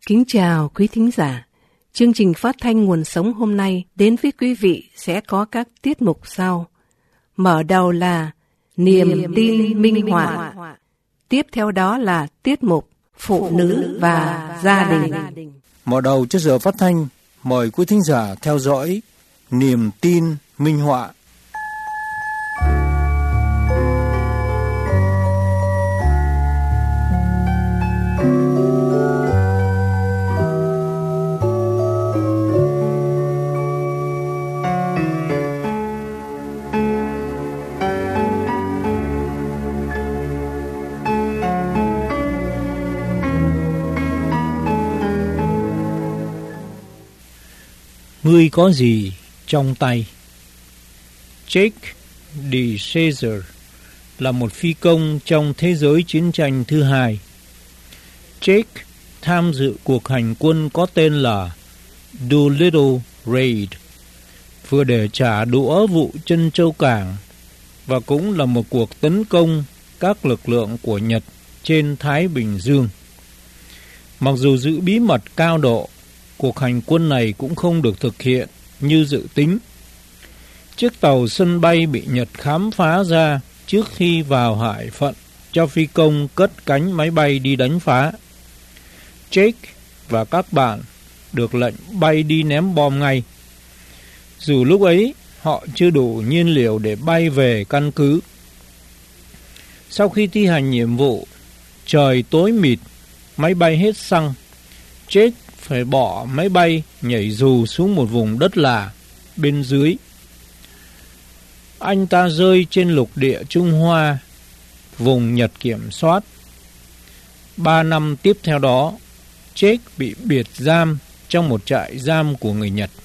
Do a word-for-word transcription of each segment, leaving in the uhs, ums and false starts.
Kính chào quý thính giả. Chương trình phát thanh Nguồn Sống hôm nay đến với quý vị sẽ có các tiết mục sau. Mở đầu là Niềm, Niềm tin, tin minh họa. Tiếp theo đó là tiết mục Phụ nữ và gia đình. Mở đầu cho giờ phát thanh, mời quý thính giả theo dõi Niềm tin minh họa. Ngươi có gì trong tay? Jacques de Caesar là một phi công trong thế giới chiến tranh thứ hai. Jacques tham dự cuộc hành quân có tên là Doolittle Raid, vừa để trả đũa vụ Trân Châu Cảng và cũng là một cuộc tấn công các lực lượng của Nhật trên Thái Bình Dương. Mặc dù giữ bí mật cao độ, cuộc hành quân này cũng không được thực hiện như dự tính. Chiếc tàu sân bay bị Nhật khám phá ra trước khi vào hải phận cho phi công cất cánh máy bay đi đánh phá. Jake và các bạn được lệnh bay đi ném bom ngay. Dù lúc ấy họ chưa đủ nhiên liệu để bay về căn cứ. Sau khi thi hành nhiệm vụ, trời tối mịt, máy bay hết xăng. Jake phải bỏ máy bay nhảy dù xuống một vùng đất lạ bên dưới. Anh ta rơi trên lục địa Trung Hoa, vùng Nhật kiểm soát. Ba năm tiếp theo đó, Jake bị biệt giam trong một trại giam của người Nhật.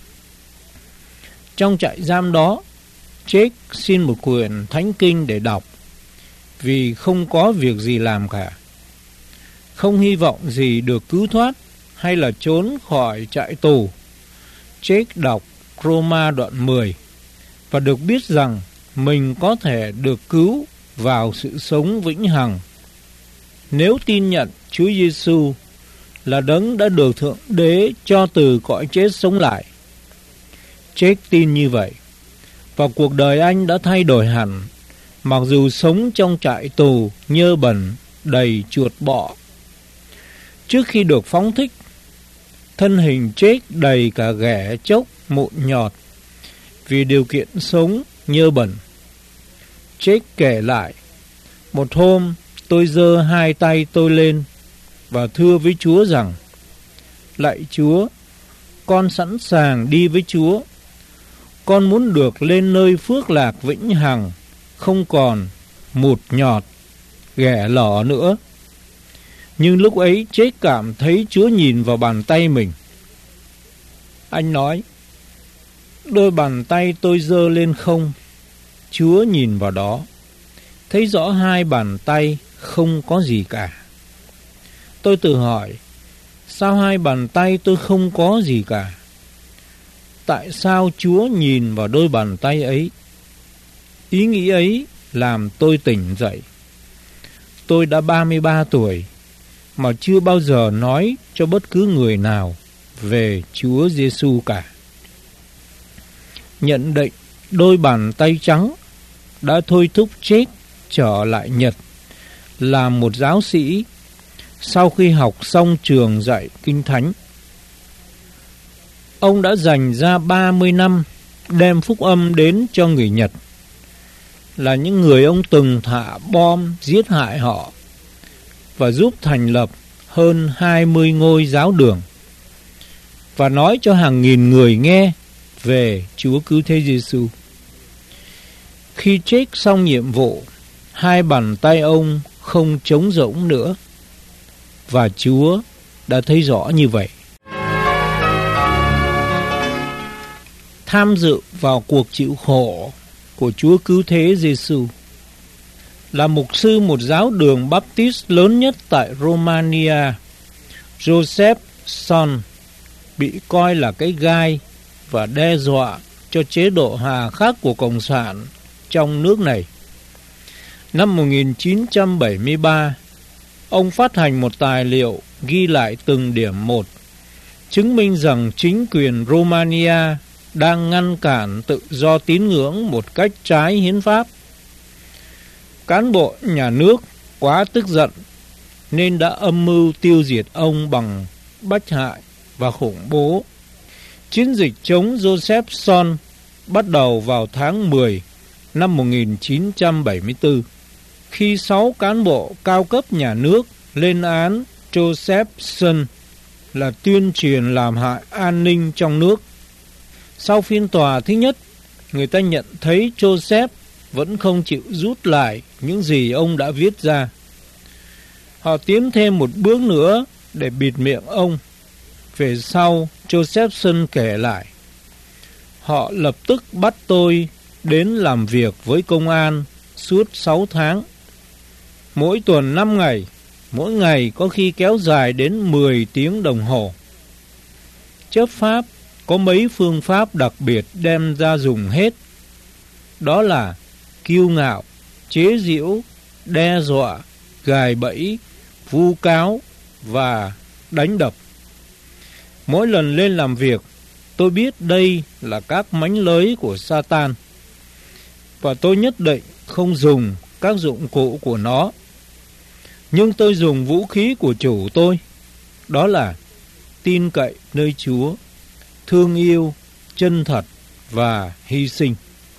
Trong trại giam đó, Jake xin một quyển thánh kinh để đọc, vì không có việc gì làm cả. Không hy vọng gì được cứu thoát hay là trốn khỏi trại tù, Jake đọc Roma đoạn mười và được biết rằng mình có thể được cứu vào sự sống vĩnh hằng nếu tin nhận Chúa Giêsu là đấng đã được Thượng Đế cho từ cõi chết sống lại. Jake tin như vậy và cuộc đời anh đã thay đổi hẳn, mặc dù sống trong trại tù nhơ bẩn đầy chuột bọ. Trước khi được phóng thích, thân hình Jake đầy cả ghẻ chốc mụn nhọt vì điều kiện sống nhơ bẩn. Jake kể lại, một hôm tôi giơ hai tay tôi lên và thưa với Chúa rằng: Lạy Chúa, con sẵn sàng đi với Chúa. Con muốn được lên nơi phước lạc vĩnh hằng, không còn mụt nhọt, ghẻ lở nữa. Nhưng lúc ấy Jake cảm thấy Chúa nhìn vào bàn tay mình. Anh nói, đôi bàn tay tôi giơ lên không. Chúa nhìn vào đó, thấy rõ hai bàn tay không có gì cả. Tôi tự hỏi, sao hai bàn tay tôi không có gì cả? Tại sao Chúa nhìn vào đôi bàn tay ấy? Ý nghĩ ấy làm tôi tỉnh dậy. Tôi đã ba mươi ba tuổi mà chưa bao giờ nói cho bất cứ người nào về Chúa Giêsu cả. Nhận định đôi bàn tay trắng đã thôi thúc Jake trở lại Nhật làm một giáo sĩ sau khi học xong trường dạy Kinh Thánh. Ông đã dành ra ba mươi năm đem phúc âm đến cho người Nhật, là những người ông từng thả bom giết hại họ, và giúp thành lập hơn hai mươi ngôi giáo đường, và nói cho hàng nghìn người nghe về Chúa Cứu Thế Giêsu. Khi Jake xong nhiệm vụ, hai bàn tay ông không trống rỗng nữa, và Chúa đã thấy rõ như vậy. Tham dự vào cuộc chịu khổ của Chúa Cứu Thế Giêsu, là mục sư một giáo đường Baptist lớn nhất tại Romania, Joseph Son bị coi là cái gai và đe dọa cho chế độ hà khắc của Cộng sản trong nước này. Năm một nghìn chín trăm bảy mươi ba, ông phát hành một tài liệu ghi lại từng điểm một, chứng minh rằng chính quyền Romania đang ngăn cản tự do tín ngưỡng một cách trái hiến pháp. Cán bộ nhà nước quá tức giận nên đã âm mưu tiêu diệt ông bằng bách hại và khủng bố. Chiến dịch chống Joseph Son bắt đầu vào tháng mười năm một nghìn chín trăm bảy mươi tư, khi sáu cán bộ cao cấp nhà nước lên án Joseph Son là tuyên truyền làm hại an ninh trong nước. Sau phiên tòa thứ nhất, người ta nhận thấy Joseph vẫn không chịu rút lại những gì ông đã viết ra. Họ tiến thêm một bước nữa để bịt miệng ông. Về sau, Josephson kể lại, họ lập tức bắt tôi đến làm việc với công an suốt sáu tháng. Mỗi tuần năm ngày, mỗi ngày có khi kéo dài đến mười tiếng đồng hồ. Chấp pháp có mấy phương pháp đặc biệt đem ra dùng hết. Đó là kiêu ngạo, chế giễu, đe dọa, gài bẫy, vu cáo và đánh đập. Mỗi lần lên làm việc, tôi biết đây là các mánh lới của Satan, và tôi nhất định không dùng các dụng cụ của nó. Nhưng tôi dùng vũ khí của chủ tôi, đó là tin cậy nơi Chúa, thương yêu, chân thật và hy sinh.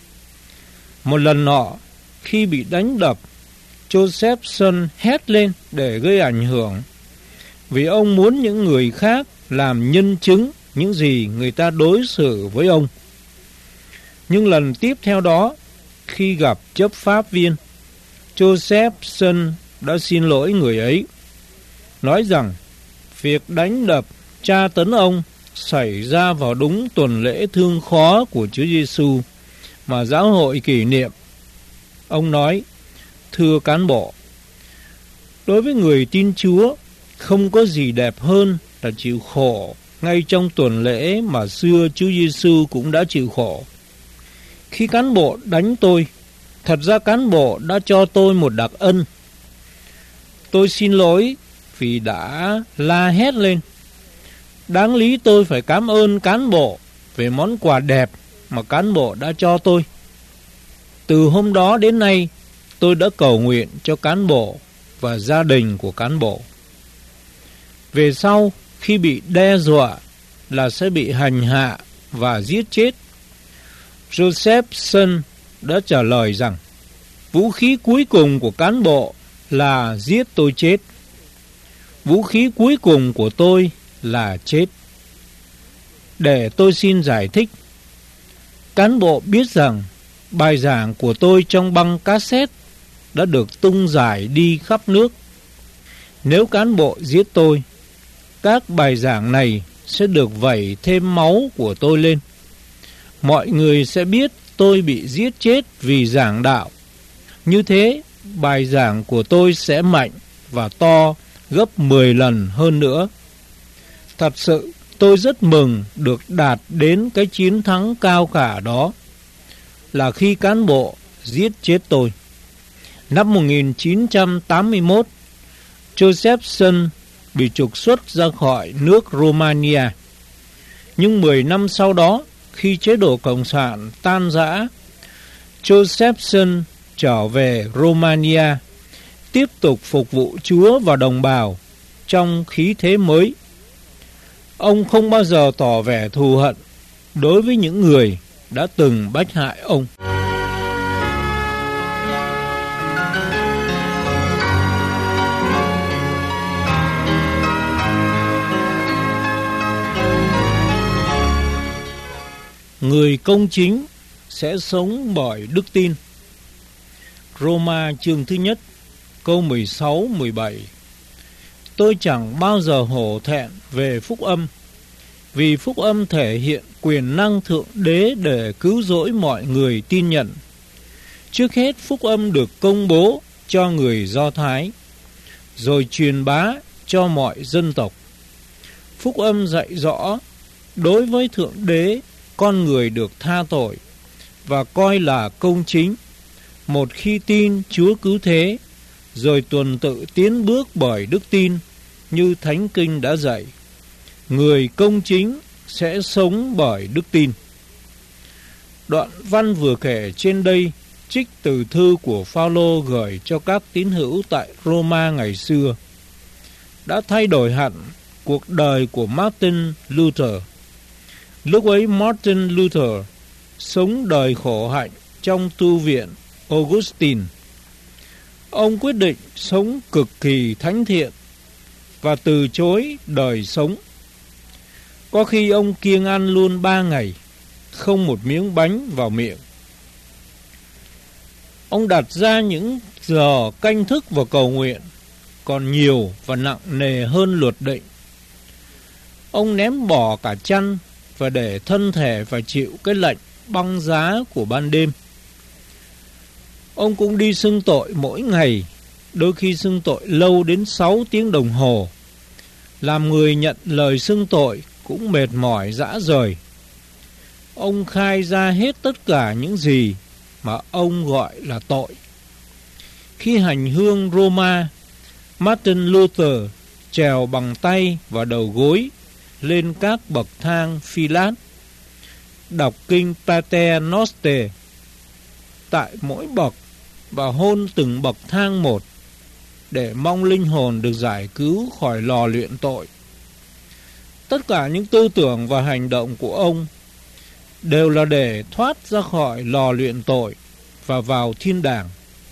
Một lần nọ, khi bị đánh đập, Josephson hét lên để gây ảnh hưởng, vì ông muốn những người khác làm nhân chứng những gì người ta đối xử với ông. Nhưng lần tiếp theo đó, khi gặp chấp pháp viên, Josephson đã xin lỗi người ấy, nói rằng việc đánh đập, tra tấn ông xảy ra vào đúng tuần lễ thương khó của Chúa Giêsu mà giáo hội kỷ niệm. Ông nói, thưa cán bộ, đối với người tin Chúa, không có gì đẹp hơn là chịu khổ ngay trong tuần lễ mà xưa Chúa Giêsu cũng đã chịu khổ. Khi cán bộ đánh tôi, thật ra cán bộ đã cho tôi một đặc ân. Tôi xin lỗi vì đã la hét lên. Đáng lý tôi phải cảm ơn cán bộ về món quà đẹp mà cán bộ đã cho tôi. Từ hôm đó đến nay, tôi đã cầu nguyện cho cán bộ và gia đình của cán bộ. Về sau, khi bị đe dọa là sẽ bị hành hạ và giết chết, Josephson đã trả lời rằng vũ khí cuối cùng của cán bộ là giết tôi chết. Vũ khí cuối cùng của tôi là chết. Để tôi xin giải thích. Cán bộ biết rằng bài giảng của tôi trong băng cassette đã được tung rải đi khắp nước. Nếu cán bộ giết tôi, các bài giảng này sẽ được vẩy thêm máu của tôi lên. Mọi người sẽ biết tôi bị giết chết vì giảng đạo. Như thế, bài giảng của tôi sẽ mạnh và to gấp mười lần hơn nữa. Thật sự, tôi rất mừng được đạt đến cái chiến thắng cao cả đó, là khi cán bộ giết chết tôi. Năm một nghìn chín trăm tám mươi mốt, Josephson bị trục xuất ra khỏi nước Romania. Nhưng mười năm sau đó, khi chế độ Cộng sản tan rã, Josephson trở về Romania, tiếp tục phục vụ Chúa và đồng bào trong khí thế mới. Ông không bao giờ tỏ vẻ thù hận đối với những người đã từng bách hại ông. Người công chính sẽ sống bởi đức tin. Roma chương thứ nhất, câu mười sáu mười bảy. Tôi chẳng bao giờ hổ thẹn về phúc âm, vì phúc âm thể hiện quyền năng thượng đế để cứu rỗi mọi người tin nhận. Trước hết, phúc âm được công bố cho người Do Thái, rồi truyền bá cho mọi dân tộc. Phúc âm dạy rõ, đối với thượng đế, con người được tha tội và coi là công chính một khi tin Chúa cứu thế, rồi tuần tự tiến bước bởi đức tin như Thánh Kinh đã dạy. Người công chính sẽ sống bởi đức tin. Đoạn văn vừa kể trên đây trích từ thư của Phao-lô gửi cho các tín hữu tại Roma ngày xưa, đã thay đổi hẳn cuộc đời của Martin Luther. Lúc ấy Martin Luther sống đời khổ hạnh trong tu viện Augustine. Ông quyết định sống cực kỳ thánh thiện và từ chối đời sống. Có khi ông kiêng ăn luôn ba ngày, không một miếng bánh vào miệng. Ông đặt ra những giờ canh thức và cầu nguyện còn nhiều và nặng nề hơn luật định. Ông ném bỏ cả chăn và để thân thể phải chịu cái lạnh băng giá của ban đêm. Ông cũng đi xưng tội mỗi ngày, đôi khi xưng tội lâu đến sáu tiếng đồng hồ. Làm người nhận lời xưng tội cũng mệt mỏi rã rời. Ông khai ra hết tất cả những gì mà ông gọi là tội. Khi hành hương Roma, Martin Luther trèo bằng tay và đầu gối lên các bậc thang phi lát, đọc kinh Pater Noster tại mỗi bậc và hôn từng bậc thang một để mong linh hồn được giải cứu khỏi lò luyện tội. Tất cả những tư tưởng và hành động của ông đều là để thoát ra khỏi lò luyện tội và vào thiên đàng.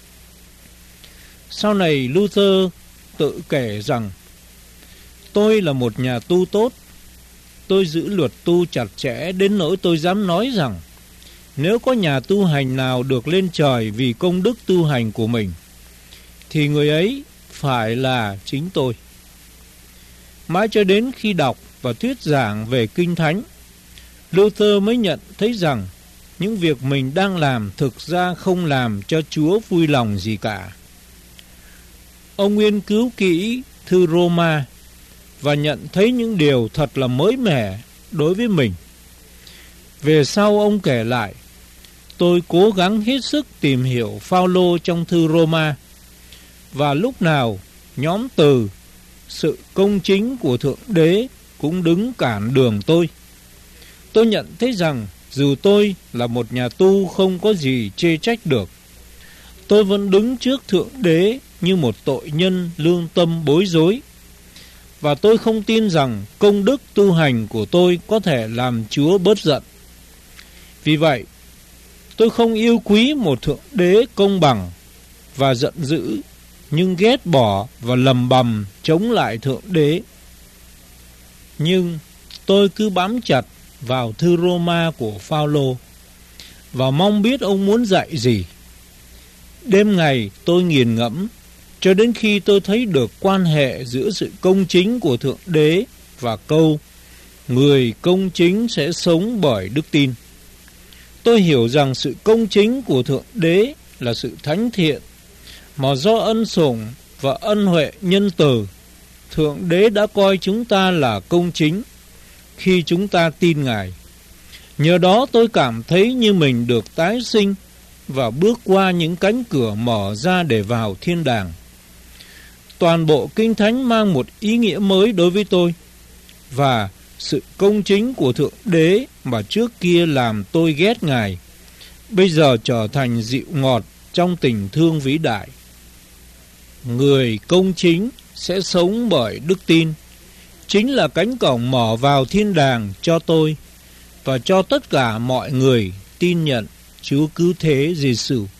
Sau này Luther tự kể rằng: tôi là một nhà tu tốt. Tôi giữ luật tu chặt chẽ đến nỗi tôi dám nói rằng nếu có nhà tu hành nào được lên trời vì công đức tu hành của mình, thì người ấy phải là chính tôi. Mãi cho đến khi đọc và thuyết giảng về Kinh Thánh, Luther mới nhận thấy rằng những việc mình đang làm thực ra không làm cho Chúa vui lòng gì cả. Ông nghiên cứu kỹ thư Roma và nhận thấy những điều thật là mới mẻ đối với mình. Về sau ông kể lại: tôi cố gắng hết sức tìm hiểu Phao-lô trong thư Roma, và lúc nào nhóm từ sự công chính của Thượng Đế cũng đứng cản đường tôi. Tôi nhận thấy rằng dù tôi là một nhà tu không có gì chê trách được, tôi vẫn đứng trước Thượng Đế như một tội nhân lương tâm bối rối, và tôi không tin rằng công đức tu hành của tôi có thể làm Chúa bớt giận. Vì vậy, tôi không yêu quý một Thượng Đế công bằng và giận dữ, nhưng ghét bỏ và lầm bầm chống lại Thượng Đế. Nhưng tôi cứ bám chặt vào thư Roma của Phao-lô và mong biết ông muốn dạy gì. Đêm ngày tôi nghiền ngẫm cho đến khi tôi thấy được quan hệ giữa sự công chính của Thượng Đế và câu người công chính sẽ sống bởi đức tin. Tôi hiểu rằng sự công chính của Thượng Đế là sự thánh thiện mà do ân sủng và ân huệ nhân từ, Thượng Đế đã coi chúng ta là công chính khi chúng ta tin Ngài. Nhờ đó tôi cảm thấy như mình được tái sinh và bước qua những cánh cửa mở ra để vào thiên đàng. Toàn bộ Kinh Thánh mang một ý nghĩa mới đối với tôi, và sự công chính của Thượng Đế mà trước kia làm tôi ghét Ngài, bây giờ trở thành dịu ngọt trong tình thương vĩ đại. Người công chính sẽ sống bởi đức tin, chính là cánh cổng mở vào thiên đàng cho tôi và cho tất cả mọi người tin nhận Chúa Cứu Thế Giêsu.